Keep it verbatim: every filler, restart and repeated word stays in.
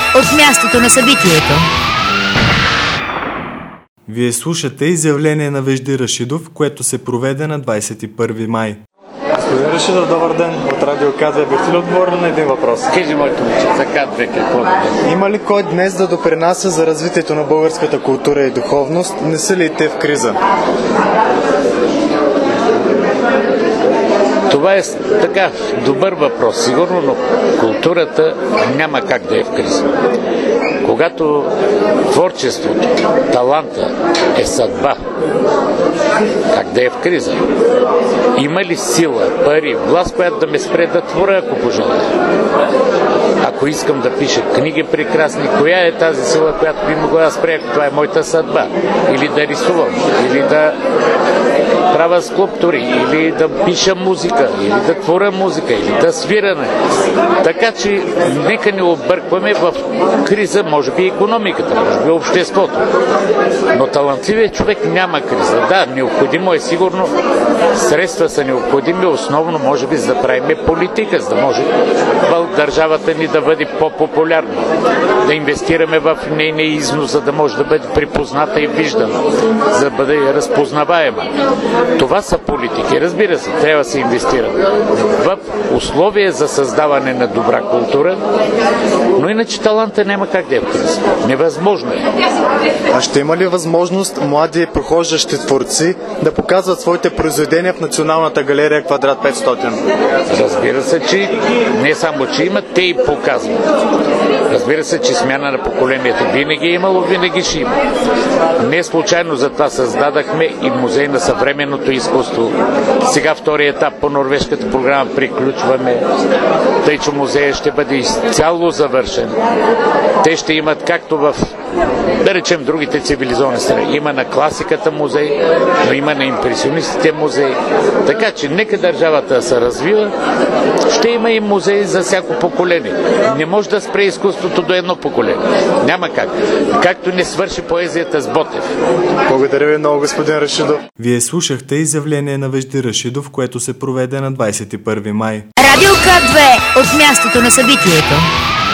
от мястото на събитието. Вие слушате изявление на Вежди Рашидов, което се проведе на двадесет и първи май. Господин Рашидов, добър ден. От Радио К две. Бихте ли отговорили на един въпрос? Кажи, моето момче, за К две какво да е? Има ли кой днес да допринася за развитието на българската култура и духовност? Не са ли те в криза? Това е така добър въпрос, сигурно, но културата няма как да е в криза. Когато творчеството, таланта е съдба, как да е в криза? Има ли сила, пари, власт, която да ме спре да творя, ако пожелая? Ако искам да пиша книги прекрасни, коя е тази сила, която би могла да спре, ако това е моята съдба? Или да рисувам, или да правя скулптури, или да пиша музика, или да творя музика, или да свираме. Така че нека не объркваме в криза, може би икономиката, може би обществото. Но талантливият човек няма криза. Да, необходимо е сигурно, средства са необходими, основно може би за да правим политика, за да може държавата ни да бъде по-популярна, да инвестираме в нейния износ, за да може да бъде припозната и виждана, за да бъде разпознаваема. Това са политики. Разбира се, трябва да се инвестира в условия за създаване на добра култура, но иначе таланта няма как да е в криза. Невъзможно е. А ще има ли възможност млади прохождащи творци да показват своите произведения в Националната галерия Квадрат петстотин? Разбира се, че не само, че имат, те и показват. Разбира се, че смяна на поколенията винаги е имало, винаги ще има. Не случайно за това създадахме и музей на съвременното изкуство. Сега втория етап по норвежката програма приключваме, тъй че музея ще бъде изцяло завършен. Те ще имат както в, да речем, другите цивилизовани страни. Има на класиката музей, но има на импресионистите музей. Така че нека държавата се развива, ще има и музей за всяко поколение. Не може да спре изкуството до едно поколение. Няма как. Както не свърши поезията с Ботев. Благодаря ви много, господин Рашидов. Вие слушахте изявление на Вежди Рашидов, което се проведе на двадесет и първи май. Радио К две, от мястото на събитието.